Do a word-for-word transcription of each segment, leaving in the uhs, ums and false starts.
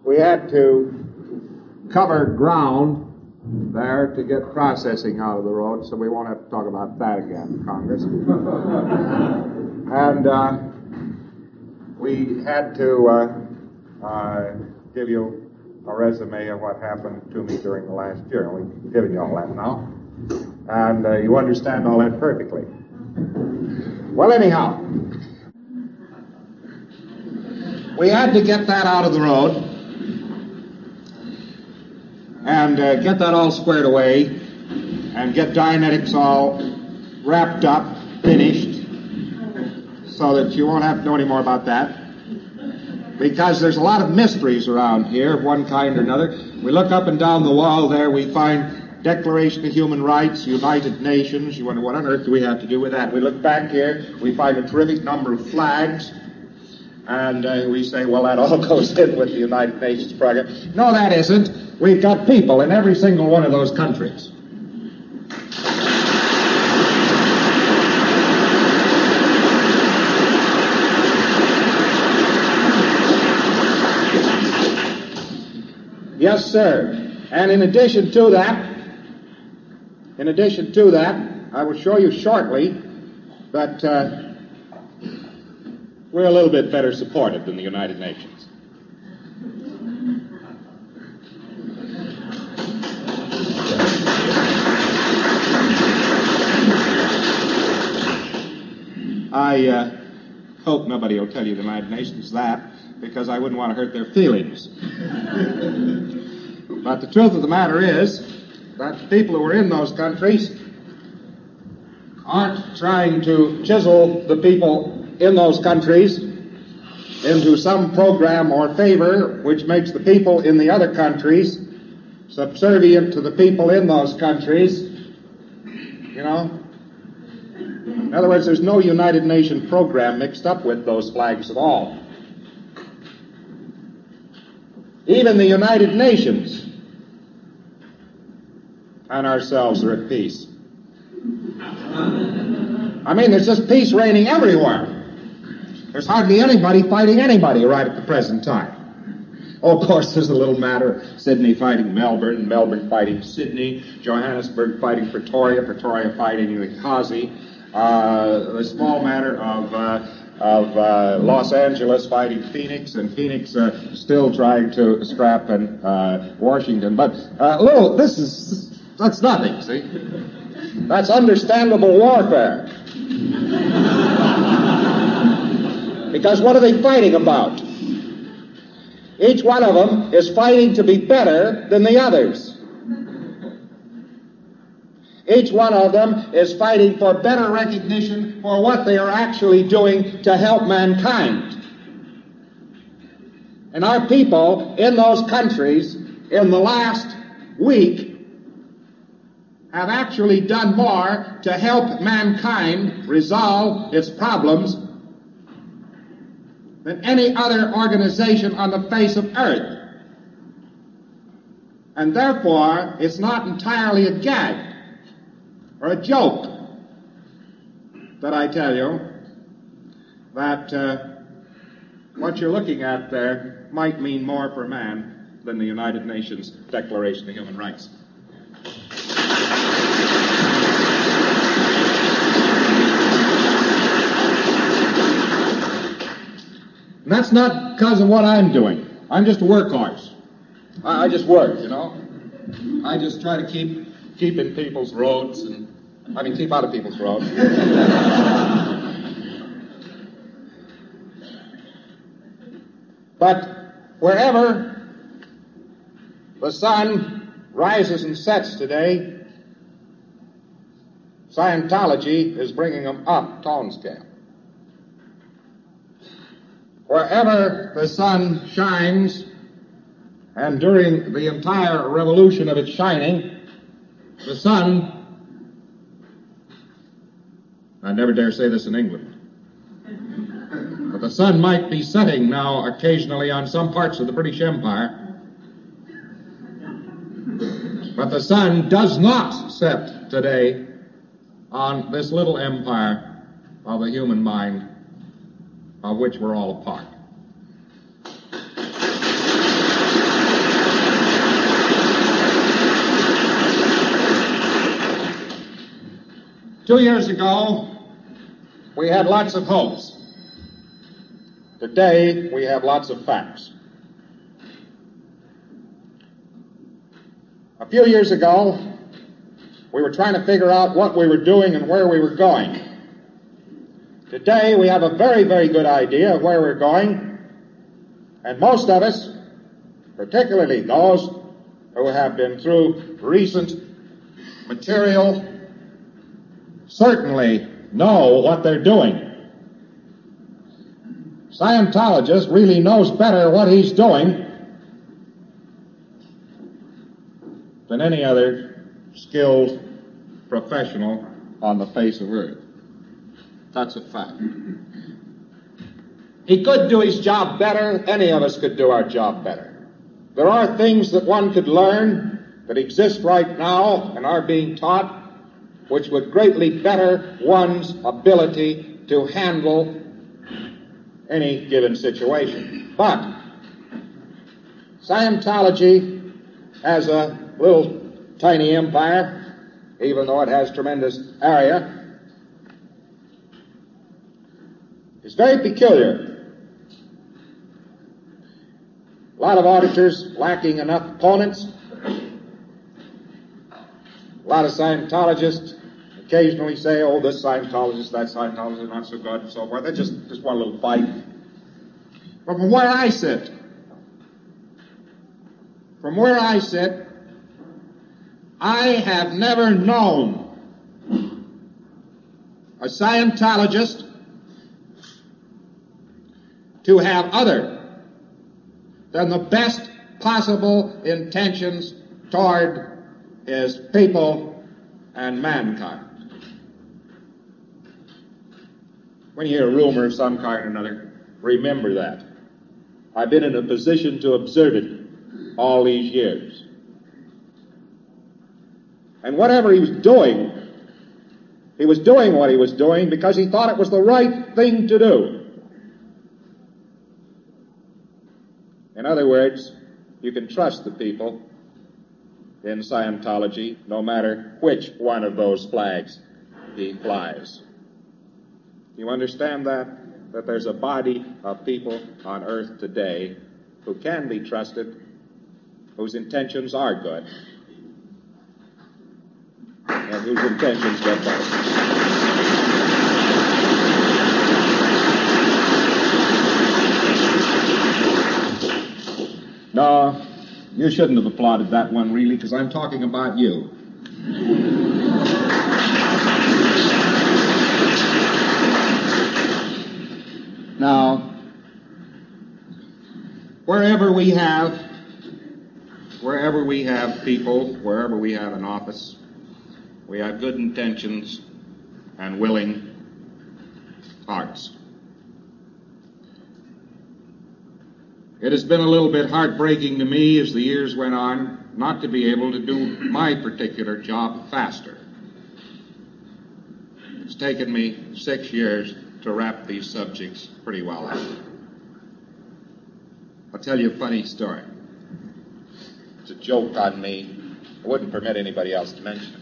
we had to cover ground there to get processing out of the road, so we won't have to talk about that again, Congress. And uh, we had to uh, uh, give you a resume of what happened to me during the last year. We've given you all that now. And uh, you understand all that perfectly. Well, anyhow, we had to get that out of the road and uh, get that all squared away and get Dianetics all wrapped up, finished, so that you won't have to know any more about that. Because there's a lot of mysteries around here of one kind or another. We look up and down the wall there, we find Declaration of Human Rights, United Nations. You wonder, what on earth do we have to do with that? We look back here, we find a terrific number of flags, and uh, we say, well, that all goes in with the United Nations program. No, that isn't. We've got people in every single one of those countries. Yes, sir. And in addition to that, in addition to that, I will show you shortly that uh, we're a little bit better supported than the United Nations. I uh, hope nobody will tell you the United Nations that, because I wouldn't want to hurt their feelings. But the truth of the matter is that the people who are in those countries aren't trying to chisel the people in those countries into some program or favor which makes the people in the other countries subservient to the people in those countries. You know? In other words, there's no United Nations program mixed up with those flags at all. Even the United Nations and ourselves are at peace. I mean, there's just peace reigning everywhere. There's hardly anybody fighting anybody right at the present time. Oh, of course, there's a little matter, Sydney fighting Melbourne, Melbourne fighting Sydney, Johannesburg fighting Pretoria, Pretoria fighting Benghazi, uh, the small matter of uh, of uh, Los Angeles fighting Phoenix, and Phoenix uh, still trying to scrap and uh, Washington. But, uh, little, this is... That's nothing, see? That's understandable warfare. Because what are they fighting about? Each one of them is fighting to be better than the others. Each one of them is fighting for better recognition for what they are actually doing to help mankind. And our people in those countries in the last week have actually done more to help mankind resolve its problems than any other organization on the face of earth. And therefore, it's not entirely a gag or a joke that I tell you that uh, what you're looking at there might mean more for man than the United Nations Declaration of Human Rights. And that's not because of what I'm doing. I'm just a workhorse. I, I just work, you know. I just try to keep keep in people's roads, and I mean keep out of people's roads. But wherever the sun rises and sets today, Scientology is bringing them up tone scale. Wherever the sun shines, and during the entire revolution of its shining, the sun, I never dare say this in England, but the sun might be setting now occasionally on some parts of the British Empire, but the sun does not set today on this little empire of the human mind, of which we're all a part. Two years ago, we had lots of hopes. Today, we have lots of facts. A few years ago, we were trying to figure out what we were doing and where we were going. Today, we have a very, very good idea of where we're going, and most of us, particularly those who have been through recent material, certainly know what they're doing. Scientologist really knows better what he's doing than any other skilled professional on the face of Earth. That's a fact. He could do his job better. Any of us could do our job better. There are things that one could learn that exist right now and are being taught which would greatly better one's ability to handle any given situation. But Scientology has a little tiny empire, even though it has tremendous area. It's very peculiar. A lot of auditors lacking enough opponents. A lot of Scientologists occasionally say, oh, this Scientologist, that Scientologist is not so good, and so forth. They just, just want a little fight. But from where I sit, from where I sit, I have never known a Scientologist to have other than the best possible intentions toward his people and mankind. When you hear a rumor of some kind or another, remember that. I've been in a position to observe it all these years. And whatever he was doing, he was doing what he was doing because he thought it was the right thing to do. In other words, you can trust the people in Scientology no matter which one of those flags he flies. You understand that? That there's a body of people on earth today who can be trusted, whose intentions are good, and whose intentions get better. No, you shouldn't have applauded that one, really, because I'm talking about you. Now, wherever we have, wherever we have people, wherever we have an office, we have good intentions and willing hearts. It has been a little bit heartbreaking to me as the years went on not to be able to do my particular job faster. It's taken me six years to wrap these subjects pretty well up. I'll tell you a funny story. It's a joke on me. I wouldn't permit anybody else to mention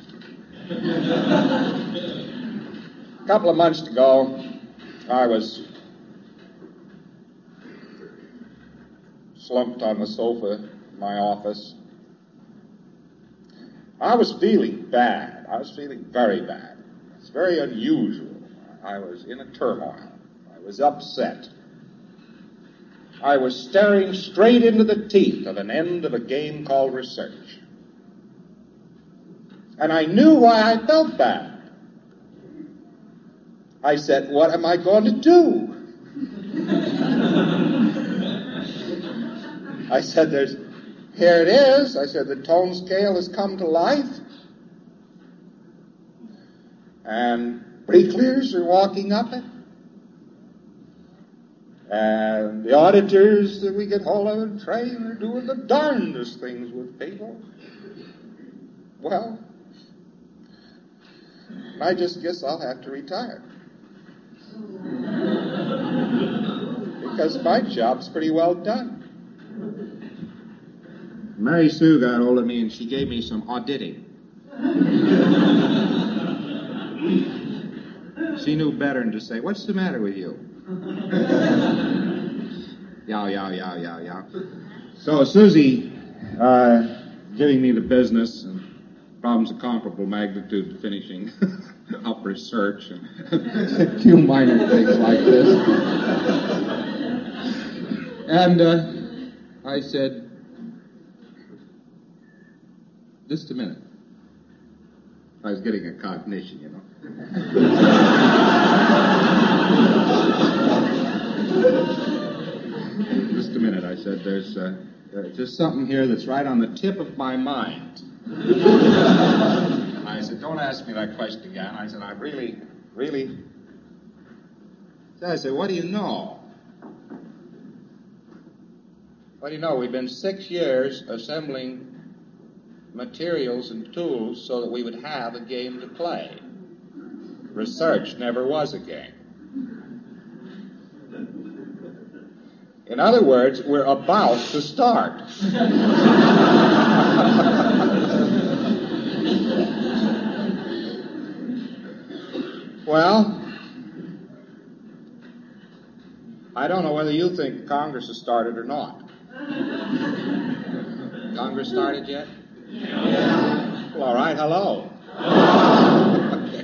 it. A couple of months ago, I was slumped on the sofa in my office. I was feeling bad. I was feeling very bad. It's very unusual. I was in a turmoil. I was upset. I was staring straight into the teeth of an end of a game called research. And I knew why I felt bad. I said, what am I going to do? I said, there's, here it is. I said, the tone scale has come to life. And pre-clears are walking up it. And the auditors that we get hold of and train are doing the darndest things with people. Well, I just guess I'll have to retire. Because my job's pretty well done. Mary Sue got hold of me and she gave me some auditing. she knew better than to say, "What's the matter with you?" Yow, yow, yow, yow, yow. So Susie, uh, giving me the business and problems of comparable magnitude to finishing up research and a few minor things like this. And uh, I said, "Just a minute." I was getting a cognition, you know. Just a minute, I said, there's, uh, there's just something here that's right on the tip of my mind. I said, "Don't ask me that question again." I said, "I really, really..." So I said, "What do you know?" "What do you know? We've been six years assembling materials and tools so that we would have a game to play. Research never was a game. In other words, we're about to start." Well, I don't know whether you think Congress has started or not. Congress started yet? Yeah. Well, all right, hello. Okay.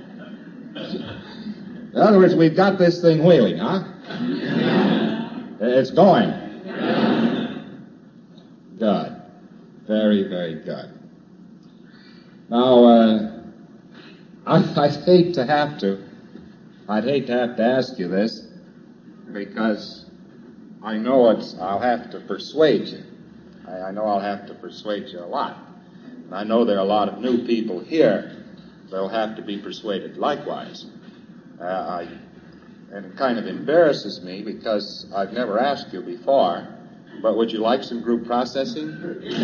In other words, we've got this thing wheeling, huh? Yeah. It's going. Yeah. Good. Very, very good. Now, uh, I, I'd hate to have to, I'd hate to have to ask you this, because I know it's, I'll have to persuade you. I, I know I'll have to persuade you a lot. And I know there are a lot of new people here that'll have to be persuaded likewise. Uh, I, and it kind of embarrasses me because I've never asked you before, but would you like some group processing?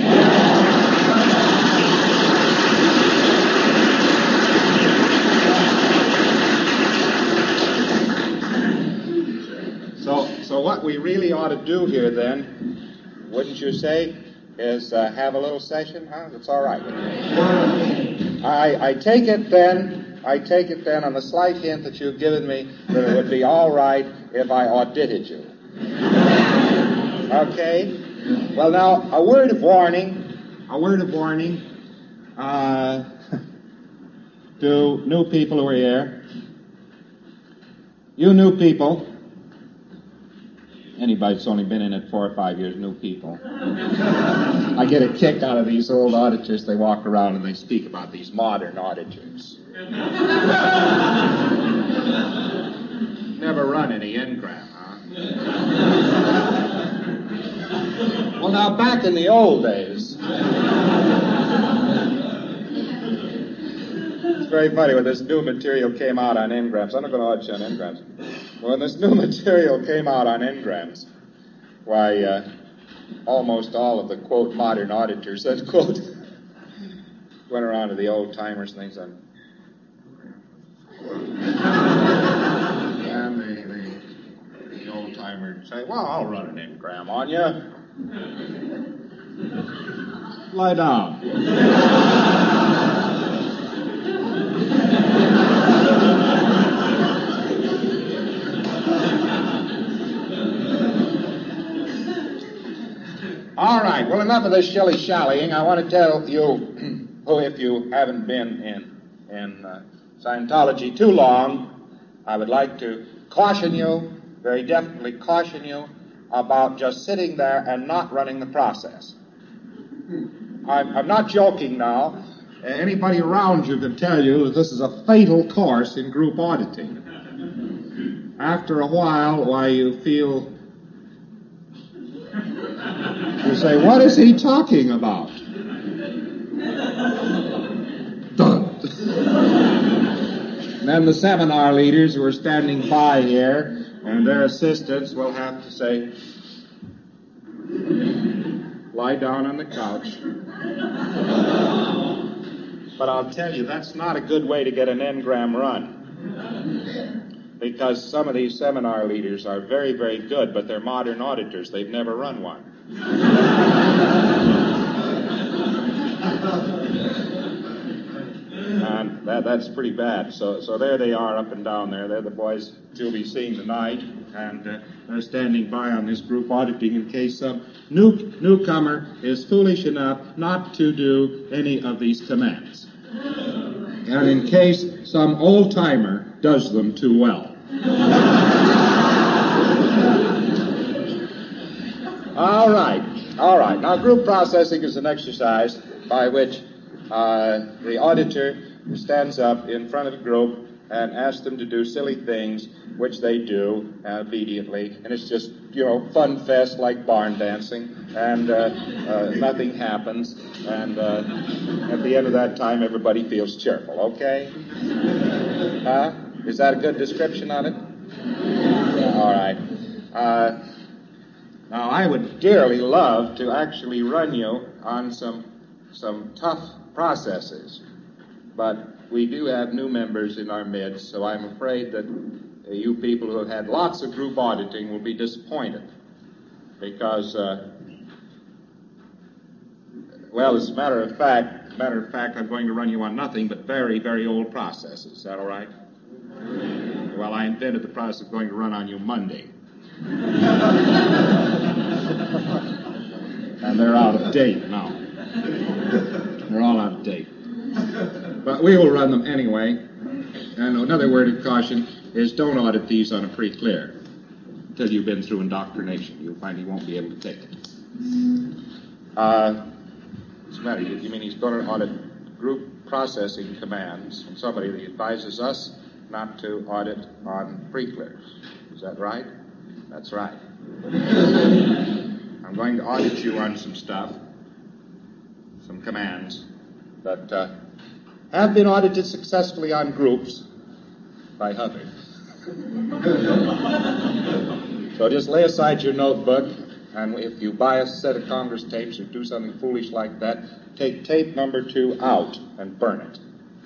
So, so what we really ought to do here then, wouldn't you say, is uh, have a little session, huh? That's all right with me. I, I take it then, I take it then on the slight hint that you've given me that it would be all right if I audited you. Okay? Well, now, a word of warning, a word of warning uh, to new people who are here. You new people, anybody that's only been in it four or five years, new people. I get a kick out of these old auditors. They walk around and they speak about these modern auditors. Never run any Ngram, huh? Well, now, back in the old days, it's very funny when this new material came out on Ngrams. I'm not going to audit you on Ngrams. When this new material came out on Ngrams, why, uh, almost all of the, quote, modern auditors, that quote, went around to the old-timers and things on. And the, the, the old-timer would say, "Well, I'll run an Ngram on you. Lie down." All right, well, enough of this shilly-shallying. I want to tell you, who, if you haven't been in, in uh, Scientology too long, I would like to caution you, very definitely caution you, about just sitting there and not running the process. I'm, I'm not joking now. Anybody around you can tell you that this is a fatal course in group auditing. After a while, why, you feel... You say, "What is he talking about?" Dun. And then the seminar leaders who are standing by here and their assistants will have to say, "Lie down on the couch." But I'll tell you, that's not a good way to get an Ngram run. Because some of these seminar leaders are very, very good, but they're modern auditors. They've never run one. And that Yeah, that's pretty bad. So so there they are up and down there. They're the boys you'll be seeing tonight. And uh, they're standing by on this group auditing in case some new newcomer is foolish enough not to do any of these commands. And in case some old-timer does them too well. All right, all right. Now, group processing is an exercise by which uh, the auditor stands up in front of the group and asks them to do silly things, which they do uh, obediently. And it's just, you know, fun fest like barn dancing, and uh, uh, nothing happens. And uh, at the end of that time, everybody feels cheerful, okay? Huh? Is that a good description of it? All right. Uh, now, I would dearly love to actually run you on some some tough processes, but we do have new members in our midst, so I'm afraid that uh, you people who have had lots of group auditing will be disappointed, because, uh, well, as a matter of fact, matter of fact, I'm going to run you on nothing but very, very old processes. Is that all right? Well, I invented the process of going to run on you Monday. And they're out of date now. They're all out of date. But we will run them anyway. And another word of caution is don't audit these on a pre-clear until you've been through indoctrination. You'll find he won't be able to take it. Uh, what's the matter? You, you mean he's going to audit group processing commands from somebody that advises us not to audit on pre-clears? Is that right? That's right. I'm going to audit you on some stuff, some commands that uh, have been audited successfully on groups by others. So just lay aside your notebook, and if you buy a set of Congress tapes or do something foolish like that, take tape number two out and burn it.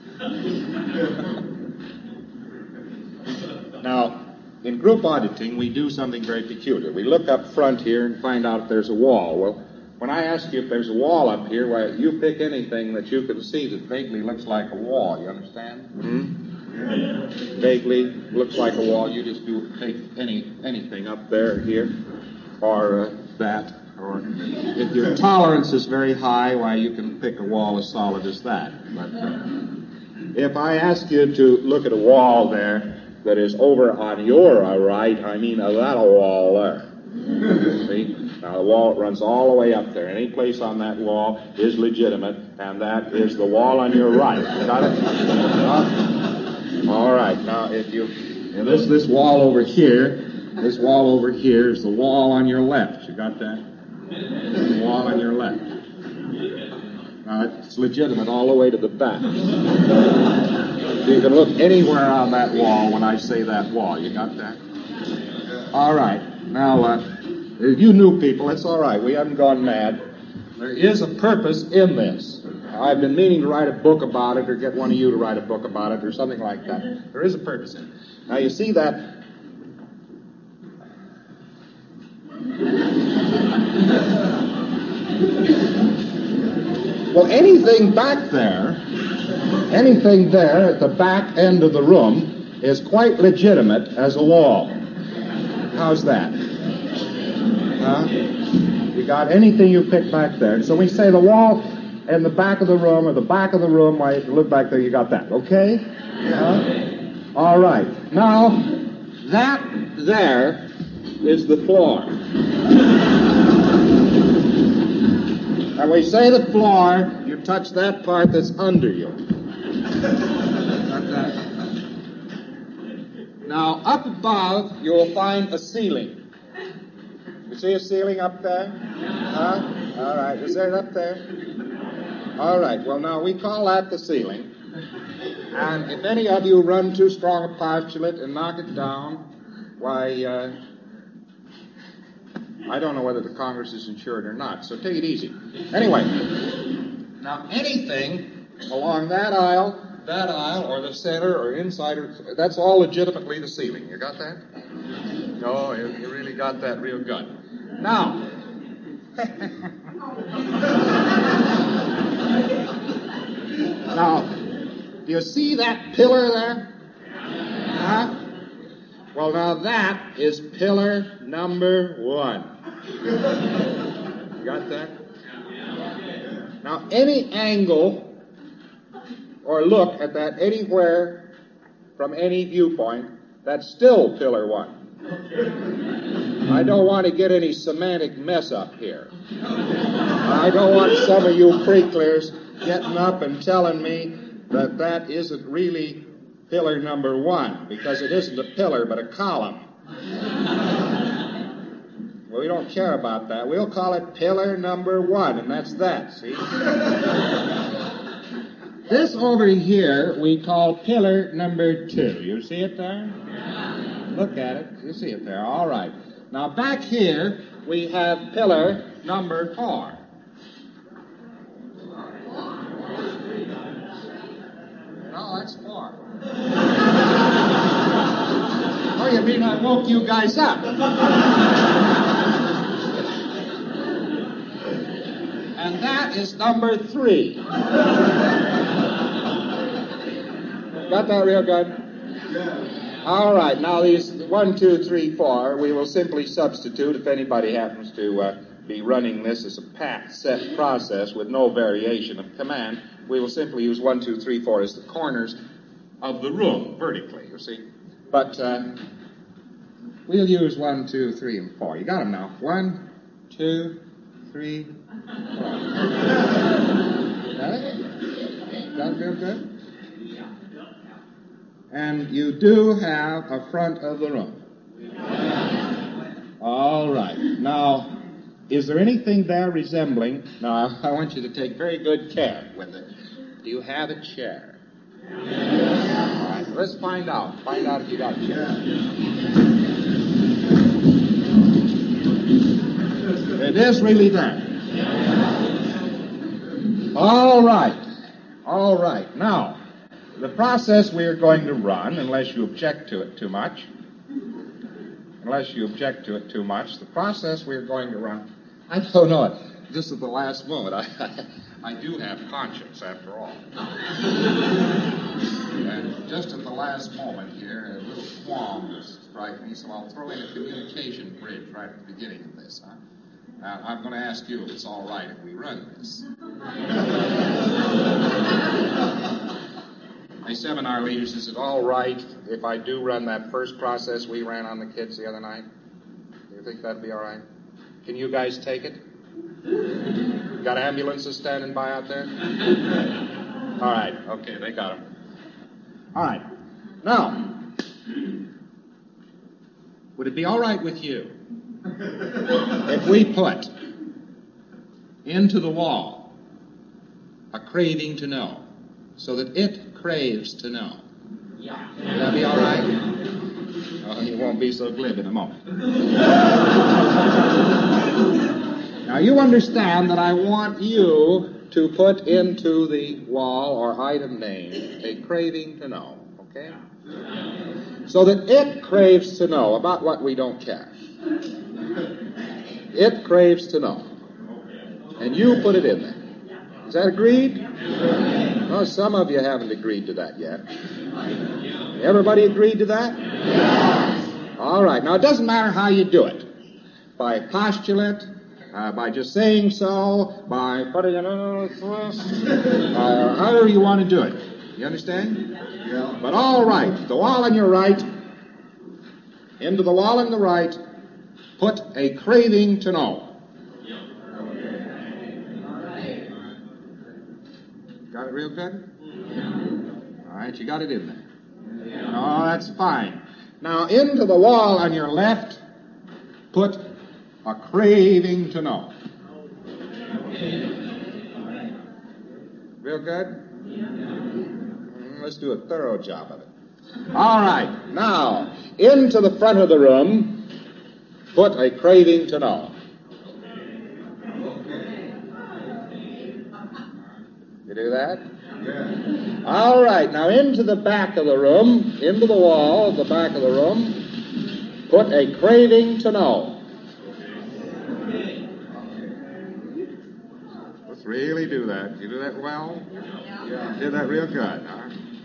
Now, in group auditing, we do something very peculiar. We look up front here and find out if there's a wall. Well, when I ask you if there's a wall up here, why, you pick anything that you can see that vaguely looks like a wall. You understand? Mm-hmm. Vaguely looks like a wall. You just do take any anything up there, here, or uh, that. Or if your tolerance is very high, why, you can pick a wall as solid as that. But uh, if I ask you to look at a wall there that is over on your right, I mean uh, that wall there. See? Now, the wall runs all the way up there. Any place on that wall is legitimate, and that is the wall on your right. Got it? Uh, all right. Now, if you... Now this, this wall over here, this wall over here is the wall on your left. You got that? The wall on your left. Now, it's legitimate all the way to the back. You can look anywhere on that wall when I say that wall. You got that? All right. Now, uh, you new people, it's all right. We haven't gone mad. There is a purpose in this. I've been meaning to write a book about it, or get one of you to write a book about it, or something like that. There is a purpose in it. Now, you see that... Well, anything back there, anything there at the back end of the room is quite legitimate as a wall. How's that? Huh? You got anything you pick back there. So we say the wall in the back of the room, or the back of the room, why, if you look back there, you got that. Okay? Huh? All right. Now, that there is the floor. And we say the floor, you touch that part that's under you. Now, up above, you will find a ceiling. You see a ceiling up there? Huh? All right. Is there up there? All right. Well, now, we call that the ceiling. And if any of you run too strong a postulate and knock it down, why, uh, I don't know whether the Congress is insured or not, so take it easy. Anyway, now anything along that aisle, that aisle, or the center, or inside, or, that's all legitimately the ceiling. You got that? No, you, you really got that real good. Now, now, Do you see that pillar there? Huh? Well, now that is pillar number one. You got that? Now, any angle or look at that anywhere from any viewpoint, that's still pillar one. I don't want to get any semantic mess up here. I don't want some of you pre-clears getting up and telling me that that isn't really pillar number one, because it isn't a pillar but a column. Well, we don't care about that. We'll call it pillar number one, and that's that, see? This over here we call pillar number two. You see it there? Look at it. You see it there. All right. Now back here we have pillar number four. No, that's four. Oh, you mean I woke you guys up? And that is number three. Got that real good? All right, now these one, two, three, four, we will simply substitute if anybody happens to uh, be running this as a pat set process with no variation of command. We will simply use one, two, three, four as the corners of the room, vertically, you see. But uh, we'll use one, two, three, and four. You got them now. One, two, three, four. Got it? Got it real good? And you do have a front of the room. All right. Now, is there anything there resembling... Now, I want you to take very good care with it. Do you have a chair? All right, let's find out. Find out if you got a chair. It is really there. All right. All right. Now, the process we're going to run, unless you object to it too much, unless you object to it too much, the process we're going to run, I don't know it, just at the last moment, I, I, I do have conscience after all. And just at the last moment here, a little qualm just struck me, so I'll throw in a communication bridge right at the beginning of this, huh? Now, I'm going to ask you if it's all right if we run this. Hey, seminar leaders, is it all right if I do run that first process we ran on the kids the other night? Do you think that'd be all right? Can you guys take it? Got ambulances standing by out there? All right. Okay, they got them. All right. Now, would it be all right with you if we put into the wall a craving to know, so that it craves to know? Yeah. Would that be all right? Oh, you won't be so glib in a moment. Now, you understand that I want you to put into the wall or item name a craving to know, okay? So that it craves to know about what we don't care. It craves to know. And you put it in there. Is that agreed? Oh, some of you haven't agreed to that yet. Everybody agreed to that? Yes. All right. Now, it doesn't matter how you do it. By postulate, uh, by just saying so, by putting it on uh, however you want to do it. You understand? Yeah. But all right. The wall on your right, into the wall on the right, put a craving to know. Got it real good? All right, you got it in there. Oh, that's fine. Now, into the wall on your left, put a craving to know. Real good? Let's do a thorough job of it. All right, now, into the front of the room, put a craving to know. You do that? Yeah. All right, now into the back of the room, into the wall at the back of the room, put a craving to know. Let's really do that. You do that well? Yeah. You did that real good, huh?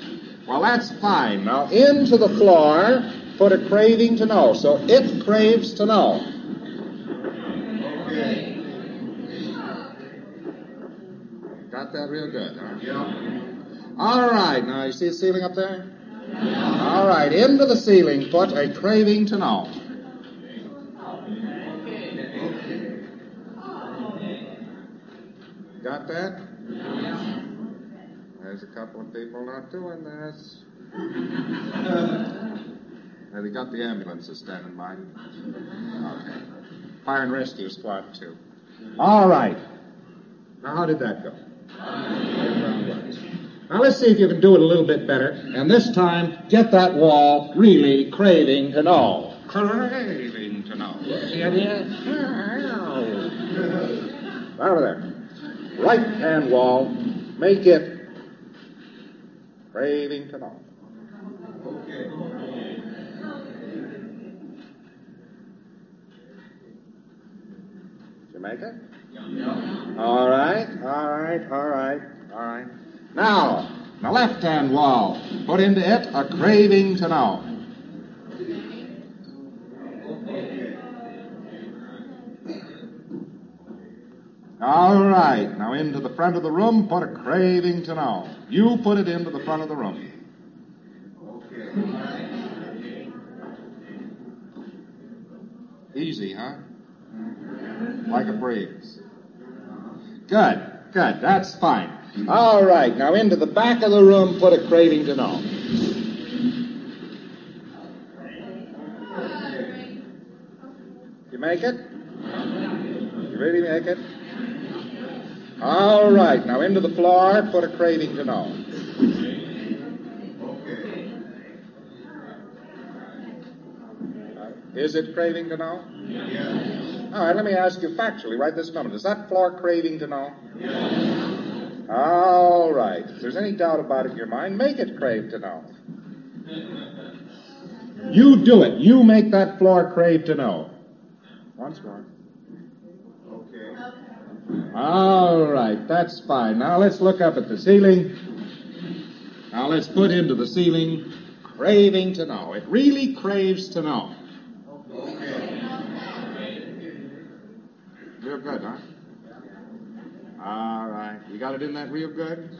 Well, that's fine. Now, into the floor, put a craving to know. So it craves to know. Okay. Got that real good, huh? Yeah. All right. Now, you see the ceiling up there? Yeah. All right. Into the ceiling, put a craving to know. Got that? Yeah. There's a couple of people not doing this. Have you got the ambulances standing by? Okay. Fire and rescue squad, too. All right. Now, how did that go? Now, let's see if you can do it a little bit better. And this time, get that wall really craving to know. Craving to know. See it here? Over there. Right-hand wall, make it craving to know. Okay. Did you make it? Yeah. All right, all right, all right, all right. Now, the left-hand wall, put into it a craving to know. All right, now into the front of the room, put a craving to know. You put it into the front of the room. Easy, huh? Like a breeze. Good, good, that's fine. All right, now into the back of the room, put a craving to know. You make it? You really make it? All right, now into the floor, put a craving to know. Uh, is it craving to know? Yes. All right, let me ask you factually right this moment. Is that floor craving to know? Yes. All right. If there's any doubt about it in your mind, make it crave to know. You do it. You make that floor crave to know. Once more. Okay. All right, that's fine. Now let's look up at the ceiling. Now let's put into the ceiling craving to know. It really craves to know. Okay. Real good, huh? All right. You got it in that real good?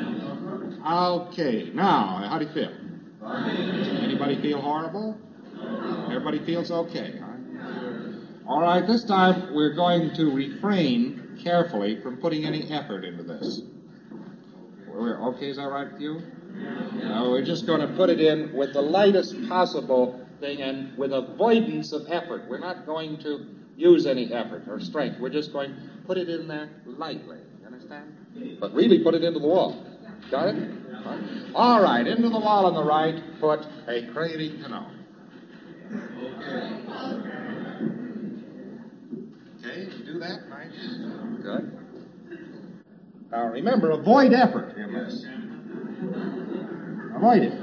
Okay. Now, how do you feel? Anybody feel horrible? Everybody feels okay, huh? All right, this time we're going to refrain carefully from putting any effort into this. We're, okay, is that right with you? Now, we're just going to put it in with the lightest possible thing and with avoidance of effort. We're not going to use any effort or strength. We're just going to put it in there lightly. You understand? But really put it into the wall. Got it? All right, into the wall on the right, put a craving to know. Okay, you do that, right? Good. Now remember, avoid effort in this. Avoid it.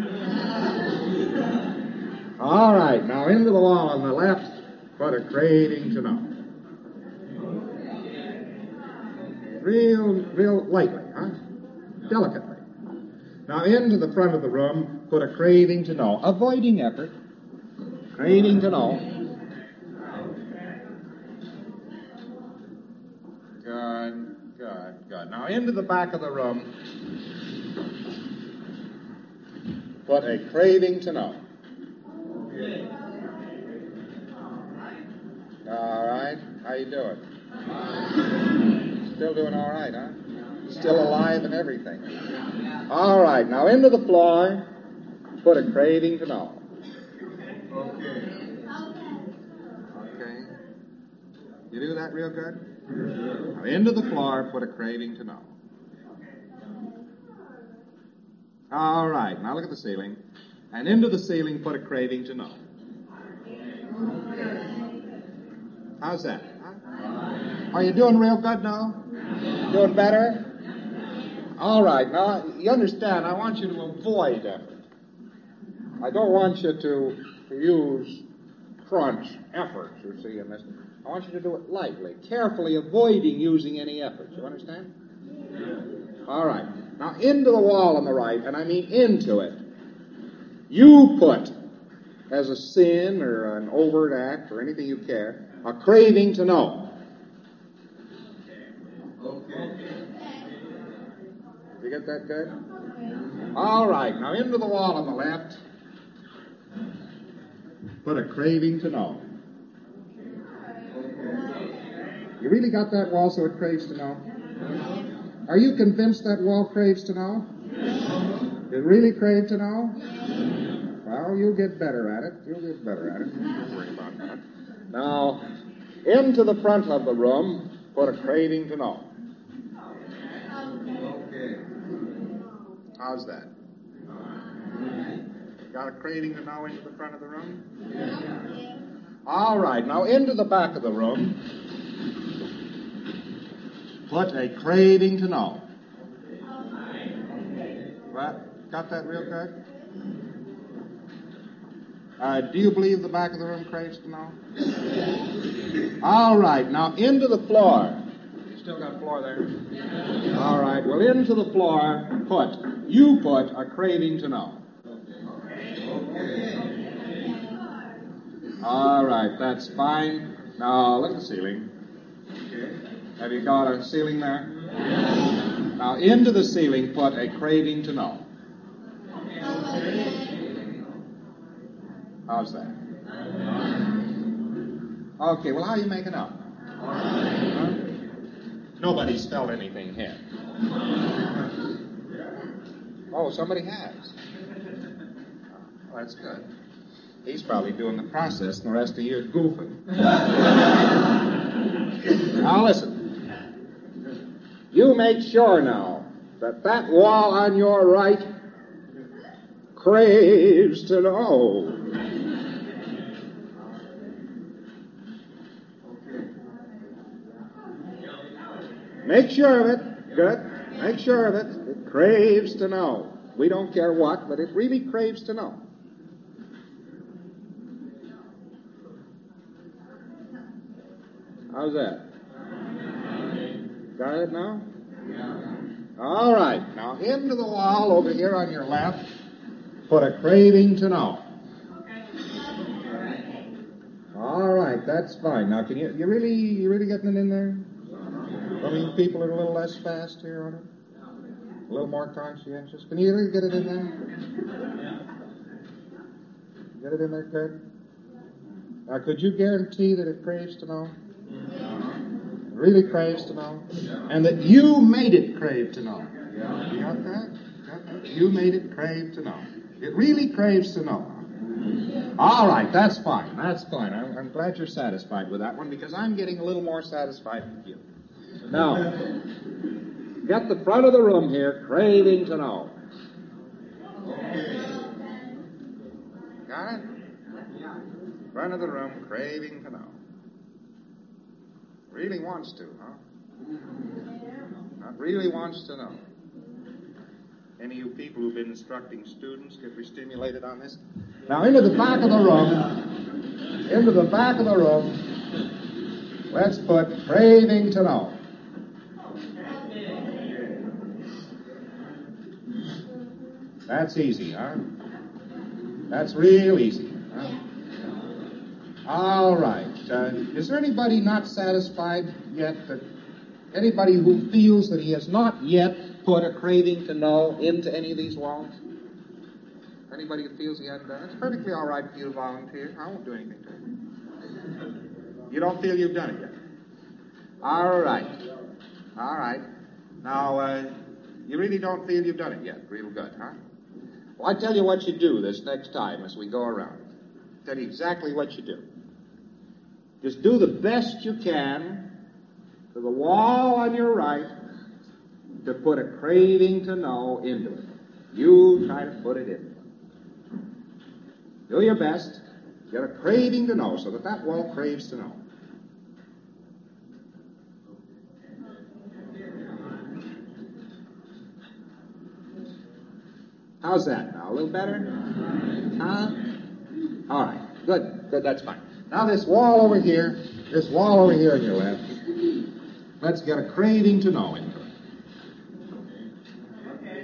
All right, now into the wall on the left, put a craving to know. Real, real lightly, huh? Delicately. Now into the front of the room, put a craving to know. Avoiding effort. Craving to know. Good, good, good. Now into the back of the room, put a craving to know. All right, how you doing? Still doing all right, huh? Still alive and everything. All right, now into the floor, put a craving to know. Okay. Okay. You do that real good? Now into the floor, put a craving to know. All right, now look at the ceiling. And into the ceiling, put a craving to know. How's that? Huh? Are you doing real good now? Doing better? All right, now, you understand, I want you to avoid effort. I don't want you to, to use crunch, effort, you see, in this. I want you to do it lightly, carefully avoiding using any effort. You understand? All right. Now into the wall on the right, and I mean into it, you put, as a sin or an overt act or anything you care, a craving to know. Okay. You get that good? All right, now into the wall on the left, put a craving to know. You really got that wall so it craves to know? Are you convinced that wall craves to know? It really craves to know? Well, you'll get better at it. You'll get better at it. Don't worry about that. Now, into the front of the room, put a craving to know. Okay. How's that? Got a craving to know into the front of the room? All right, now into the back of the room, put a craving to know. What? Got that real good? Uh, do you believe the back of the room craves to know? All right, now into the floor. You still got floor there? All right, well, into the floor, put, you put a craving to know. All right, that's fine. Now, look at the ceiling. Have you got a ceiling there? Now, into the ceiling, put a craving to know. How's that? Okay, well, how are you making up? Huh? Nobody's felt anything here. Oh, somebody has. Oh, that's good. He's probably doing the process, and the rest of you are goofing. Now, listen. You make sure now that that wall on your right craves to know. Make sure of it. Good. Make sure of it. It craves to know. We don't care what, but it really craves to know. How's that? Got it now? All right. Now into the wall over here on your left, put a craving to know. All right, that's fine. Now, can you you really you really getting it in there? I mean, people are a little less fast here on it, a little more conscientious. Can you really get it in there? Get it in there, good. Now, could you guarantee that it craves to know? It really craves to know, and that you made it crave to know. You got that? Got that? You made it crave to know. It really craves to know. All right, that's fine. That's fine. I'm, I'm glad you're satisfied with that one because I'm getting a little more satisfied with you. Now, get the front of the room here, craving to know. Got it? Front of the room, craving to know. Really wants to, huh? Not really wants to know. Any of you people who've been instructing students get re-stimulated on this? Now, into the back of the room, into the back of the room, let's put craving to know. That's easy, huh? That's real easy. Huh? All right. Uh, is there anybody not satisfied yet? That anybody who feels that he has not yet put a craving to know into any of these walls? Anybody who feels he hasn't done it? It's perfectly all right for you to volunteer. I won't do anything to you. You don't feel you've done it yet? All right. All right. Now, uh, you really don't feel you've done it yet. Real good, huh? Well, I tell you what you do this next time as we go around. I'll tell you exactly what you do. Just do the best you can to the wall on your right to put a craving to know into it. You try to put it in. Do your best. Get a craving to know so that that wall craves to know. How's that now? A little better? Huh? All right. Good. Good. That's fine. Now this wall over here, this wall over here on your left, let's get a craving to know into it.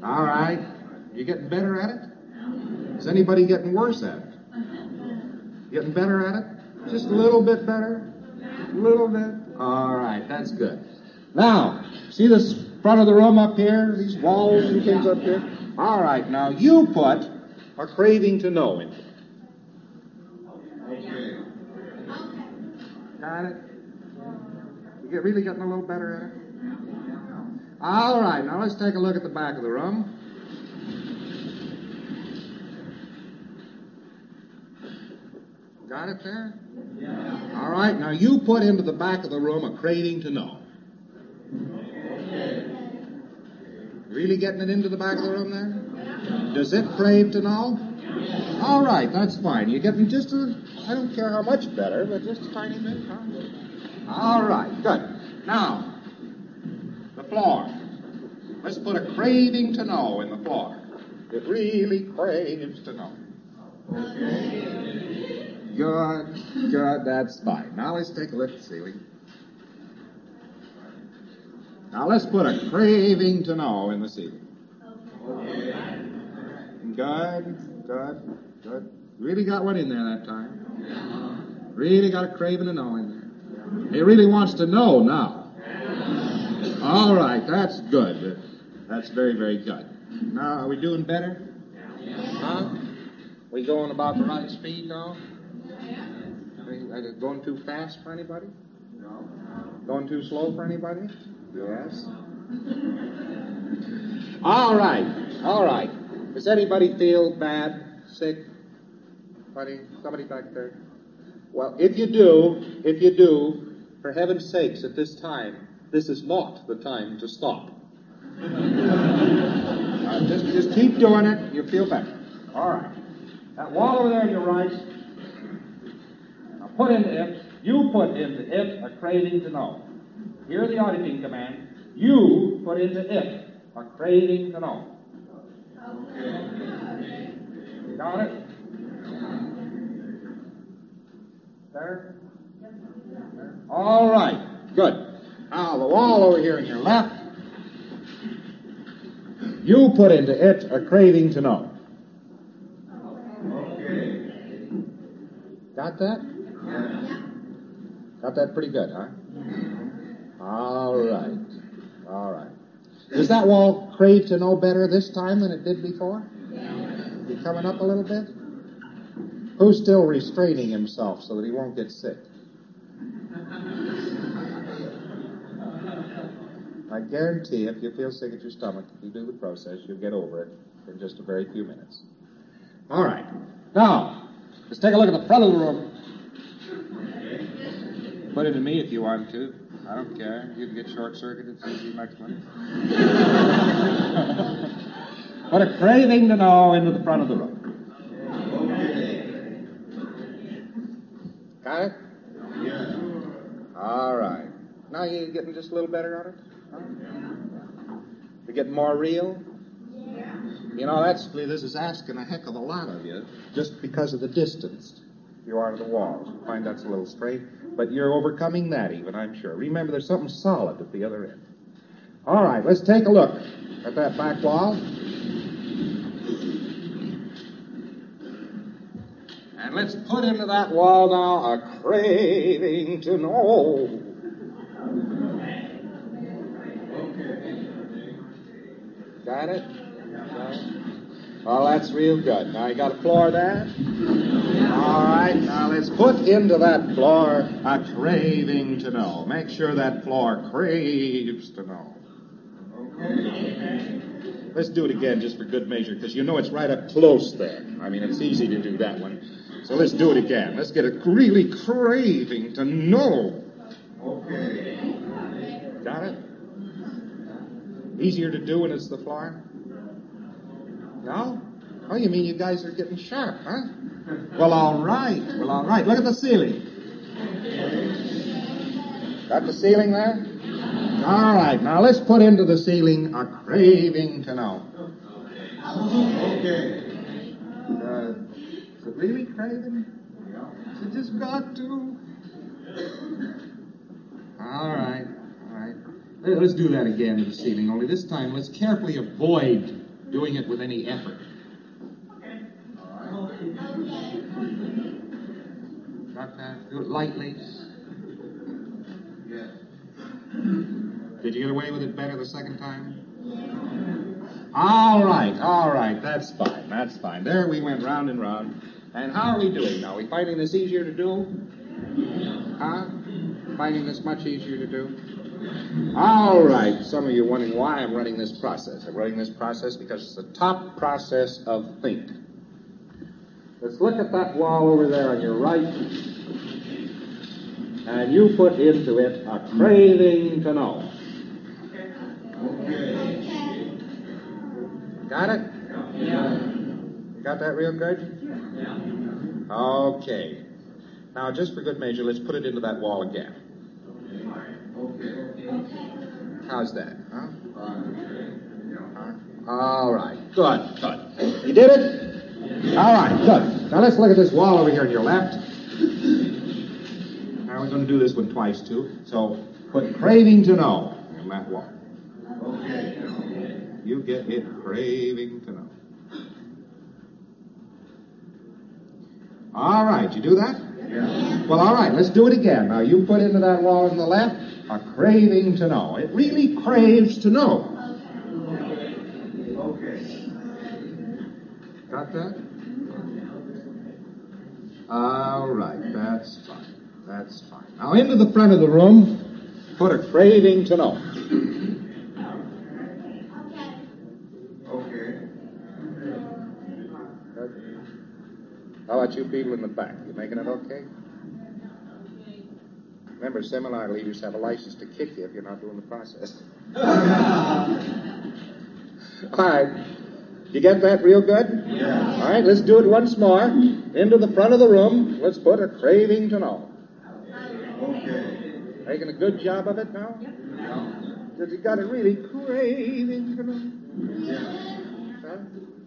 All right. You getting better at it? Is anybody getting worse at it? Getting better at it? Just a little bit better? A little bit? All right, that's good. Now, see this front of the room up here? These walls and things up here? All right, now you put a craving to know in it. Okay. Got it? You get really getting a little better at it? All right, now let's take a look at the back of the room. Got it there? Yeah. All right, now you put into the back of the room a craving to know. Okay. Really getting it into the back of the room there? Does it crave to know? All right, that's fine. You're getting just a, I don't care how much better, but just a tiny bit. Huh? All right, good. Now, the floor. Let's put a craving to know in the floor. It really craves to know. Okay. Good, good, that's fine. Now let's take a look at the ceiling. Now let's put a craving to know in the ceiling. Okay. Good, good, good. Really got one in there that time. Really got a craving to know in there. He really wants to know now. All right, that's good. That's very, very good. Now, are we doing better? Huh? We going about the right speed now? Are you going too fast for anybody? No. Going too slow for anybody? Yes. All right, all right. Does anybody feel bad, sick? Buddy, somebody back there? Well, if you do, if you do, for heaven's sakes, at this time, this is not the time to stop. uh, just, just keep doing it. You'll feel better. All right. That wall over there on your right. Now put into it. You put into it a craving to know. Hear the auditing command. You put into it a craving to know. Okay. Got it? There? There? All right. Good. Now the wall over here on your left. You put into it a craving to know. Okay. Got that? Yeah. Got that pretty good, huh? All right. All right. Does that wall crave to know better this time than it did before? You coming up a little bit? Who's still restraining himself so that he won't get sick? I guarantee if you feel sick at your stomach, if you do the process, you'll get over it in just a very few minutes. All right. Now, let's take a look at the front of the room. Put it to me if you want to. I don't care. You can get short-circuited so you next one. Put a craving to know into the front of the room. Got it? Yeah. All right. Now you're getting just a little better at it? Huh? You're getting more real? You know, that's, this is asking a heck of a lot of you just because of the distance you are to the walls. You find that's a little straight, but you're overcoming that even, I'm sure. Remember, there's something solid at the other end. All right, let's take a look at that back wall. And let's put into that wall now a craving to know. Got it? Got it? Well, that's real good. Now, you got a floor there? All right, now let's put into that floor a craving to know. Make sure that floor craves to know. Okay. Let's do it again just for good measure, because you know it's right up close there. I mean, it's easy to do that one. So let's do it again. Let's get a really craving to know. Okay. Got it? Easier to do when it's the floor? No? Oh, you mean you guys are getting sharp, huh? Well, all right. Well, all right. Look at the ceiling. Got the ceiling there? All right. Now let's put into the ceiling a craving to know. Okay. Uh, is it really craving? Is it just got to? All right. All right. Let's do that again to the ceiling, only this time let's carefully avoid doing it with any effort. Got that? Do it lightly. Yes. Did you get away with it better the second time? All right, all right, that's fine, that's fine. There we went round and round. And how are we doing now? Are we finding this easier to do? Huh? Finding this much easier to do? All right, some of you are wondering why I'm running this process. I'm running this process because it's the top process of think. Let's look at that wall over there on your right, and you put into it a craving to know. Okay. Got it? Yeah. You got that real good? Yeah. Okay. Now, just for good measure, let's put it into that wall again. Okay. How's that? Huh? Yeah. All right. Good, good. You did it? All right, good. Now, let's look at this wall over here on your left. Now, we're going to do this one twice, too. So, put craving to know on that wall. Okay. You get it, craving to know. All right, you do that? Yeah. Well, all right, let's do it again. Now, you put into that wall on the left a craving to know. It really craves to know. Okay. Got that? All right, that's fine. That's fine. Now, into the front of the room, put a craving to know. Okay. How about you people in the back? You making it okay? Remember, seminar leaders have a license to kick you if you're not doing the process. All right. You get that real good? Yeah. All right, let's do it once more. Into the front of the room. Let's put a craving to know. Okay. Making a good job of it now? Yeah. Because you got a really craving to know. Yeah. Huh?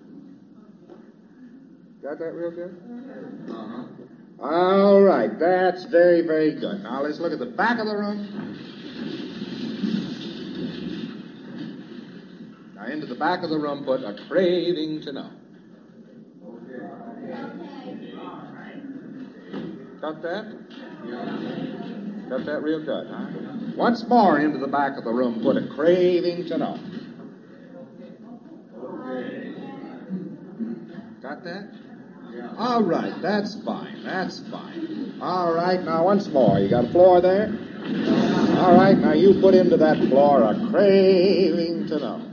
Got that real good? Uh-huh. All right, that's very, very good. Now let's look at the back of the room. Now into the back of the room, put a craving to know. Got that? Yeah. Got that real good, huh? Once more into the back of the room, put a craving to know. Okay. Got that? Yeah. All right, that's fine, that's fine. All right, now once more. You got a floor there? All right, now you put into that floor a craving to know.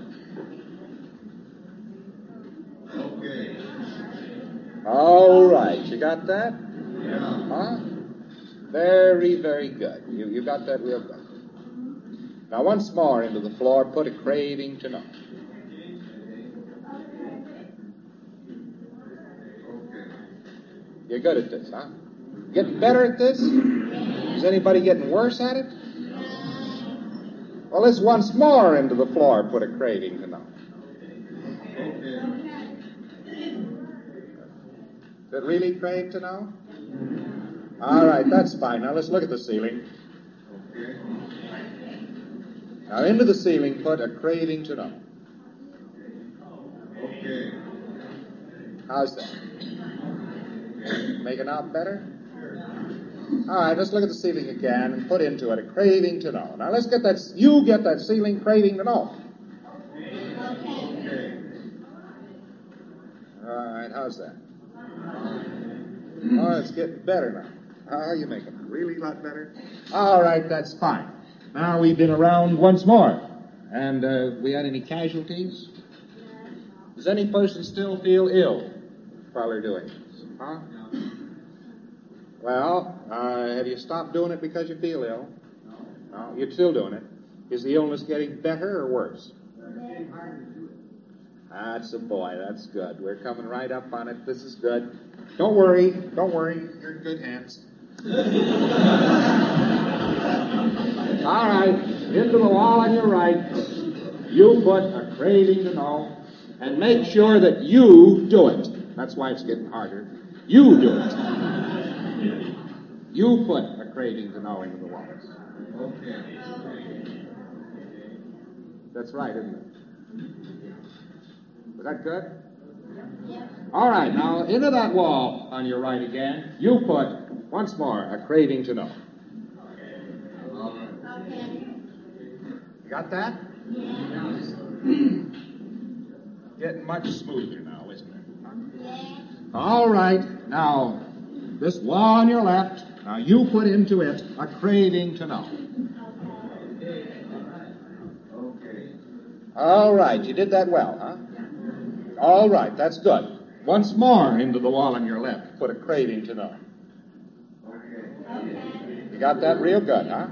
Okay. All right, you got that? Yeah. Huh? Very, very good. You, you got that real good. Now once more into the floor, put a craving to know. You're good at this, huh? Getting better at this? Is anybody getting worse at it? Well, let's once more into the floor put a craving to know. Okay. Does it really crave to know? All right, that's fine. Now let's look at the ceiling. Okay. Now into the ceiling put a craving to know. Okay. How's that? Making out better? All right, let's look at the ceiling again and put into it a craving to know. Now let's get that, you get that ceiling craving to know. Okay. All right, how's that? Oh, it's getting better now. Oh, you're making it really a lot better. All right, that's fine. Now we've been around once more. And uh, we had any casualties? Does any person still feel ill while they're doing this? Huh? Well, uh, have you stopped doing it because you feel ill? No. You're still doing it. Is the illness getting better or worse? That's a boy. That's good. We're coming right up on it. This is good. Don't worry. Don't worry. You're in good hands. All right. Into the wall on your right. You put a craving to know. And make sure that you do it. That's why it's getting harder. You do it. You put a craving to know into the walls. Okay. That's right, isn't it? Was that good? All right, now into that wall on your right again, you put, once more, a craving to know. You got that? Getting much smoother now, isn't it? All right, now, this wall on your left, now you put into it a craving to know. All right, you did that well, huh? All right, that's good. Once more into the wall on your left, put a craving to know. You got that real good, huh?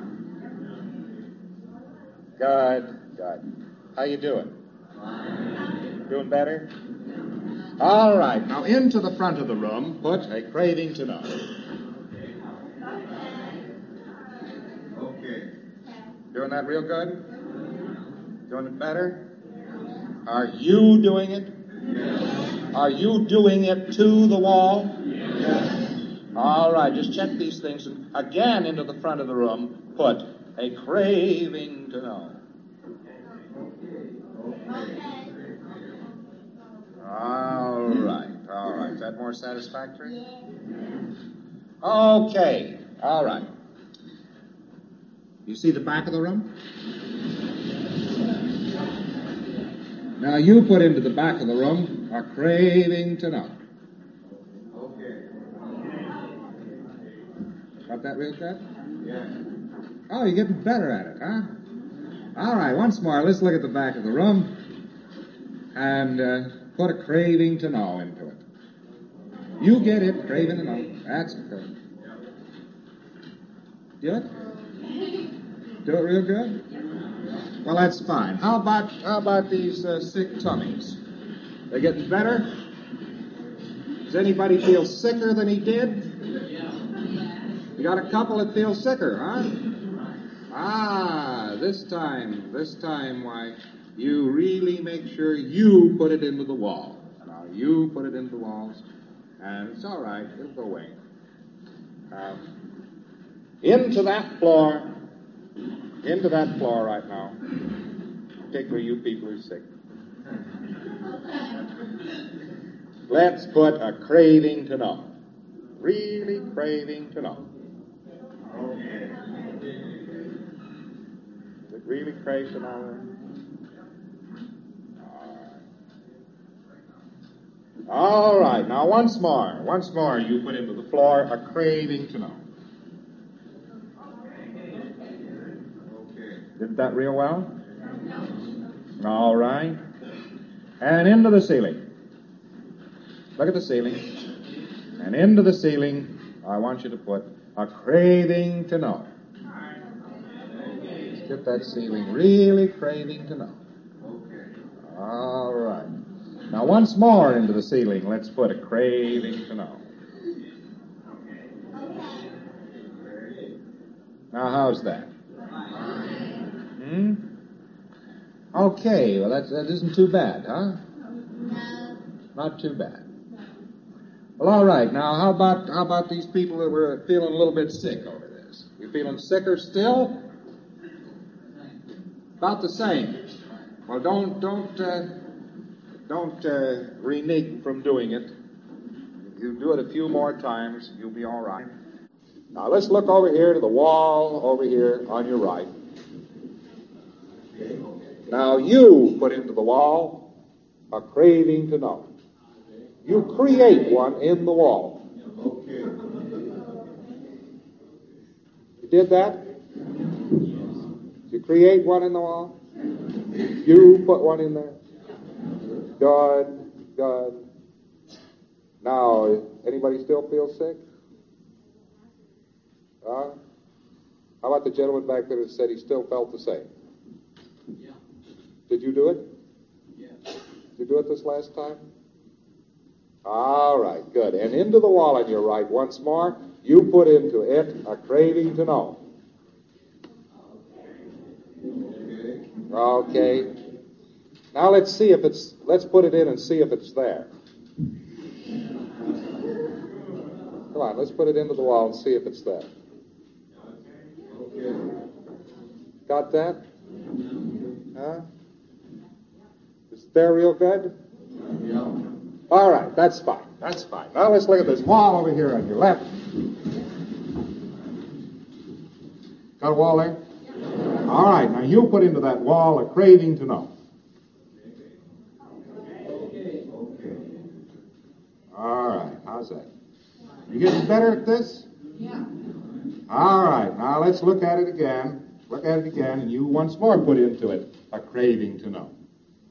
Good, good. How you doing? Doing better? All right, now into the front of the room, put a craving to know. Okay. Doing that real good? Doing it better? Are you doing it? Yes. Are you doing it to the wall? Yes. All right, just check these things. And again, into the front of the room, put a craving to know. All right, all right. Is that more satisfactory? Okay, all right. You see the back of the room? Now you put into the back of the room a craving to know. Okay. Got that real good? Yes. Oh, you're getting better at it, huh? All right, once more, let's look at the back of the room and uh, put a craving to know into it. You get it, craving to know. That's good. Do it? Do it real good? Well, that's fine. How about how about these uh, sick tummies? They getting better? Does anybody feel sicker than he did? You got a couple that feel sicker, huh? Ah, this time, this time, why, you really make sure you put it into the wall. Now, you put it into the walls, and it's all right. It'll go away. Uh, into that floor, into that floor right now, particularly you people who are sick. Let's put a craving to know. Really craving to know. Okay. Does it really crave to know? All right, now once more, once more you put into the floor a craving to know. Okay. Did that real well? All right. And into the ceiling. Look at the ceiling. And into the ceiling, I want you to put a craving to know. Let's get that ceiling really craving to know. Okay. All right. Now once more into the ceiling, let's put a craving to know. Now how's that? Hmm? Okay, well that, that isn't too bad, huh? No. Not too bad. Well, all right. Now, how about how about these people that were feeling a little bit sick over this? You feeling sicker still? About the same. Well, don't don't uh, don't uh, renege from doing it. If you do it a few more times, you'll be all right. Now, let's look over here to the wall over here on your right. Now, you put into the wall a craving to know. You create one in the wall. Okay. You did that? You create one in the wall? You put one in there? Good, good. Now, anybody still feel sick? Huh? How about the gentleman back there that said he still felt the same? Yeah. Did you do it? Yeah. Did you do it this last time? All right, good. And into the wall on your right once more, you put into it a craving to know. Okay. Now let's see if it's, let's put it in and see if it's there. Come on, let's put it into the wall and see if it's there. Got that? Huh? Is it there real good? Yeah. All right, that's fine. That's fine. Now let's look at this wall over here on your left. Got a wall there? All right, now you put into that wall a craving to know. All right, how's that? You getting better at this? Yeah. All right, now let's look at it again. Look at it again, and you once more put into it a craving to know.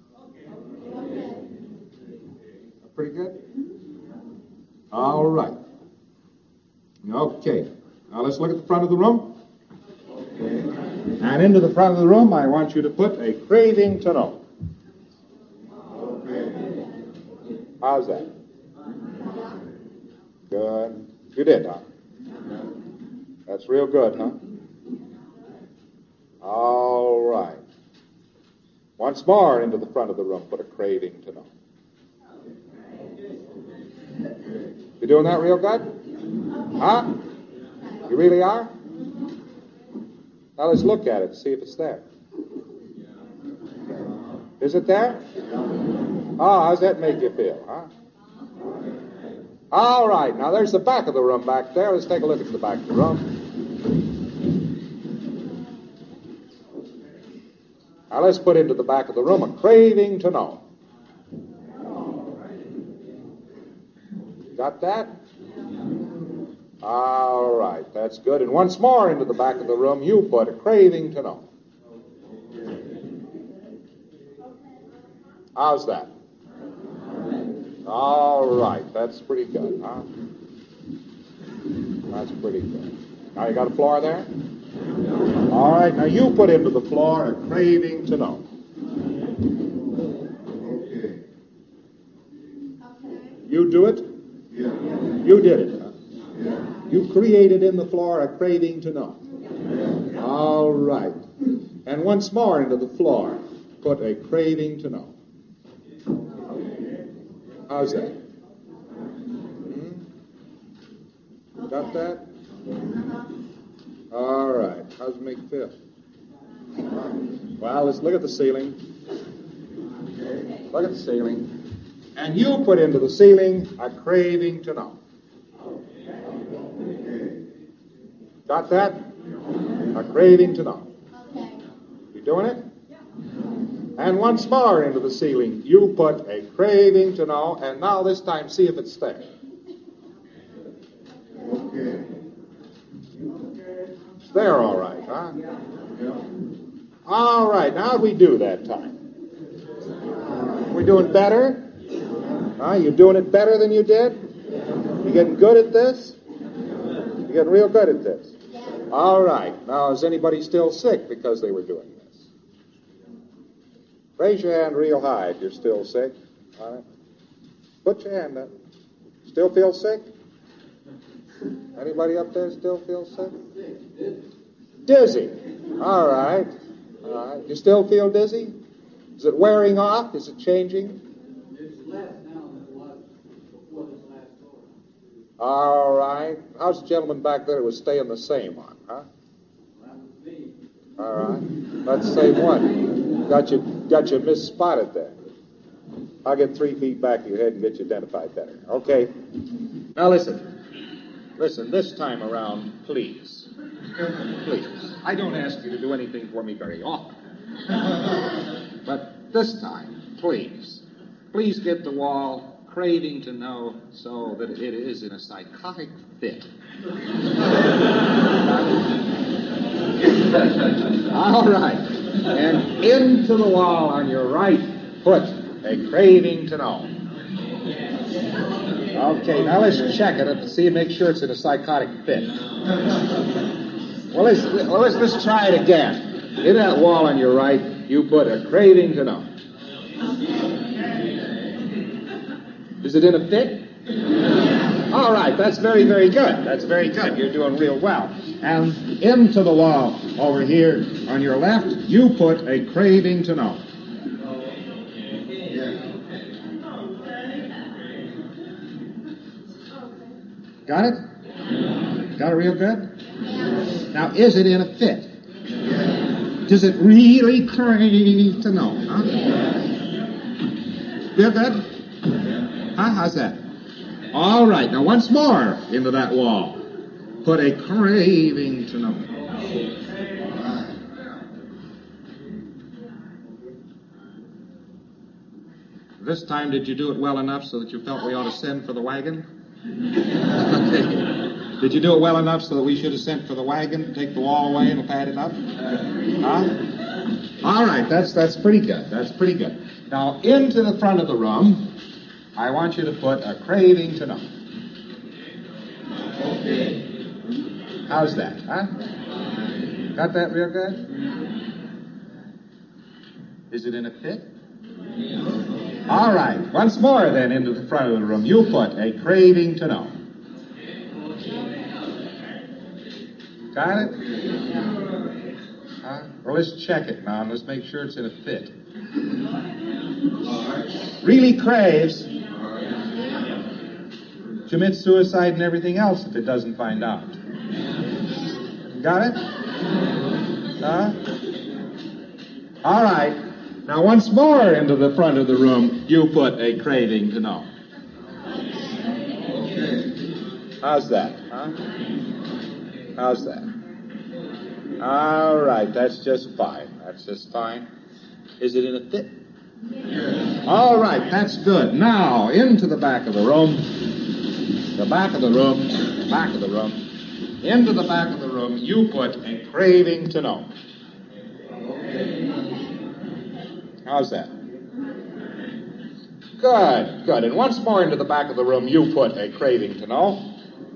Pretty good? All right. Okay. Now let's look at the front of the room. And into the front of the room, I want you to put a craving to know. How's that? Good. You did, huh? That's real good, huh? All right. Once more into the front of the room, put a craving to know. You doing that real good? Huh? You really are? Now let's look at it, see if it's there. Is it there? Oh, how's that make you feel, huh? All right, now there's the back of the room back there. Let's take a look at the back of the room. Now let's put into the back of the room a craving to know. Got that? All right, that's good. And once more into the back of the room, you put a craving to know. How's that? All right, that's pretty good, huh? That's pretty good. Now you got a floor there? All right, now you put into the floor a craving to know. Okay. You do it? Yeah. You did it, huh? Yeah. You created in the floor a craving to know. Yeah. All right. And once more into the floor, put a craving to know. How's that? Hmm? Got that? All right. How's it make you feel? Well, let's look at the ceiling. Look at the ceiling. And you put into the ceiling a craving to know. Got that? A craving to know. You doing it? And once more into the ceiling, you put a craving to know, and now this time see if it's there. Okay. It's there all right, huh? Yeah. All right, now how'd we do that time? We doing better? Huh? You doing it better than you did? You getting good at this? You getting real good at this? All right. Now, is anybody still sick because they were doing this? Raise your hand real high if you're still sick. All right. Put your hand up. Still feel sick? Anybody up there still feel sick? Dizzy. All right. All right. You still feel dizzy? Is it wearing off? Is it changing? It's less now than it was before this last door. All right. How's the gentleman back there who was staying the same on, huh? That was me. All right. That's the same one. Got you, got you misspotted there. I'll get three feet back of your head and get you identified better. Okay. Now listen. Listen, this time around, please. Please. I don't ask you to do anything for me very often. But this time, please. Please get the wall craving to know so that it is in a psychotic fit. All right. And into the wall on your right, put a craving to know. Okay, now let's check it to see and make sure it's in a psychotic fit. Well, let's, well, let's, let's try it again. In that wall on your right, you put a craving to know. Is it in a fit? All right, that's very, very good. That's very good. You're doing real well. And into the wall over here on your left, you put a craving to know. Got it? Got it real good? Now, is it in a fit? Does it really crave to know? Huh? Feel good? Huh? How's that? All right. Now once more into that wall. Put a craving to know. This time, did you do it well enough so that you felt we ought to send for the wagon? Okay. Did you do it well enough so that we should have sent for the wagon, take the wall away and pad it up? Huh? All right, that's that's pretty good. That's pretty good. Now, into the front of the room, I want you to put a craving to know. Okay. How's that, huh? Got that real good? Is it in a fit? All right. Once more, then, into the front of the room. You put a craving to know. Got it? Huh? Well, let's check it now, and let's make sure it's in a fit. Really craves. Commits suicide and everything else if it doesn't find out. Got it? Huh? All right. Now, once more into the front of the room, you put a craving to know. How's that, huh? How's that? All right, that's just fine. That's just fine. Is it in a fit? All right, that's good. Now, into the back of the room. The back of the room. The back of the room. Into the back of the room, you put a craving to know. How's that? Good, good. And once more into the back of the room, you put a craving to know.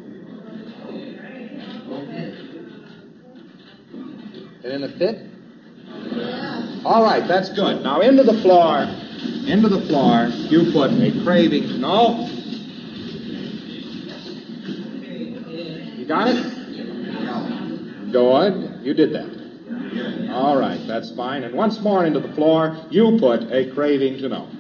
And in a fit? All right, that's good. Now into the floor, into the floor, you put a craving to know. You got it? Good. You did that. All right, that's fine. And once more into the floor, you put a craving to know.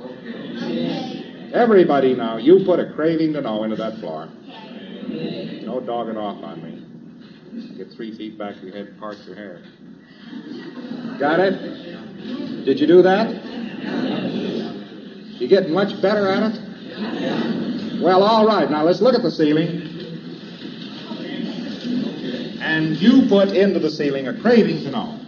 Everybody now, you put a craving to know into that floor. No dogging off on me. Get three feet back from your head and part your hair. Got it? Did you do that? You getting much better at it? Well, all right. Now let's look at the ceiling. And you put into the ceiling a craving to know.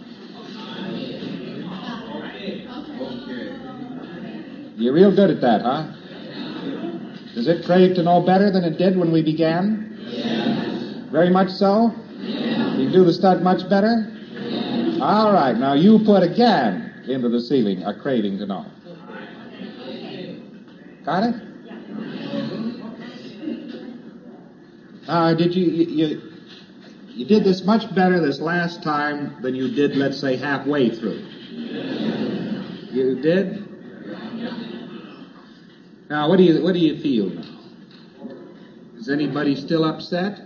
You're real good at that, huh? Does it crave to know better than it did when we began? Yes. Very much so? Yes. You do the stud much better? Yes. All right, now you put again into the ceiling a craving to know. Got it? Uh, did you, you, you, you did this much better this last time than you did, let's say, halfway through. You did? Now, what do you what do you feel now? Is anybody still upset?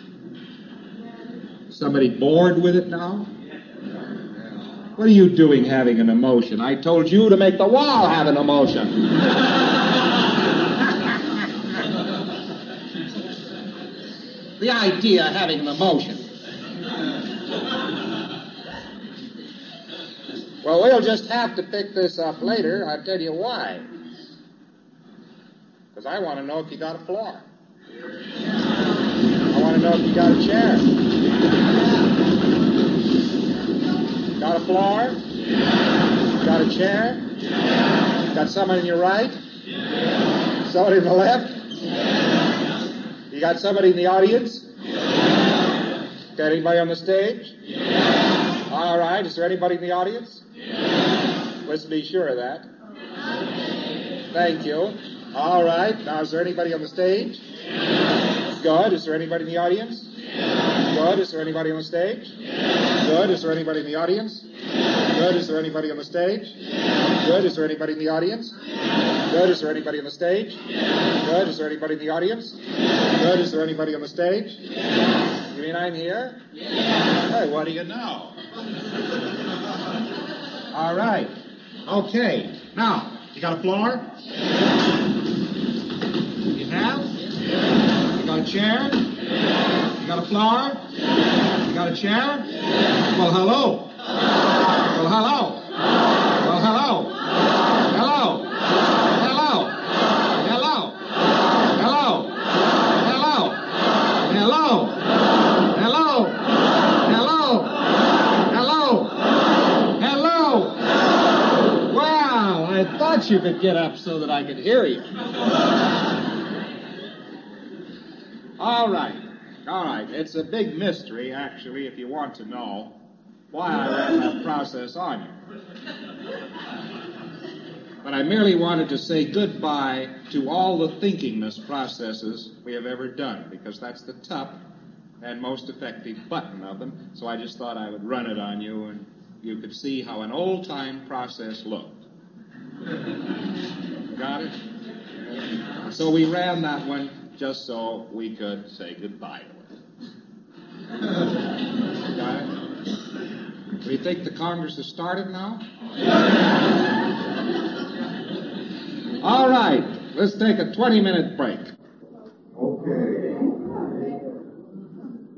Somebody bored with it now? What are you doing having an emotion? I told you to make the wall have an emotion. The idea of having an emotion. Well, we'll just have to pick this up later. I'll tell you why. Because I want to know if you got a floor. I want to know if you got a chair. Got a floor? Got a chair? Got someone on your right? Somebody on the left? You got somebody in the audience? Got anybody on the stage? All right. Is there anybody in the audience? Let's be sure of that. Thank you. All right. Now, is there anybody on the stage? Yes. Good. Is there anybody in the audience? Yes. Good. Is there anybody on the stage? Yes. Good. Is there anybody in the audience? Yes. Good. Is there anybody on the stage? Yes. Good. Is there anybody in the audience? Yes. Good. Is there anybody on the stage? Yes. Good. Is there anybody in the audience? Yes. Good. Is there anybody on the stage? Yes. You mean I'm here? Yes. Hey, what do you know? All right. Okay. Now, you got a floor? Yes. You have? Yes. You got a chair? Yes. You got a floor? Yes. You got a chair? Yes. Well, hello. Well, hello. Well, hello. Hello. Hello. Hello. wish you could get up so that I could hear you. All right. All right. It's a big mystery, actually, if you want to know why I ran that process on you. But I merely wanted to say goodbye to all the thinkingness processes we have ever done, because that's the top and most effective button of them. So I just thought I would run it on you, and you could see how an old-time process looked. Got it? So we ran that one just so we could say goodbye to it. Got it? Do you think the Congress has started now? All right, let's take a twenty-minute break. Okay.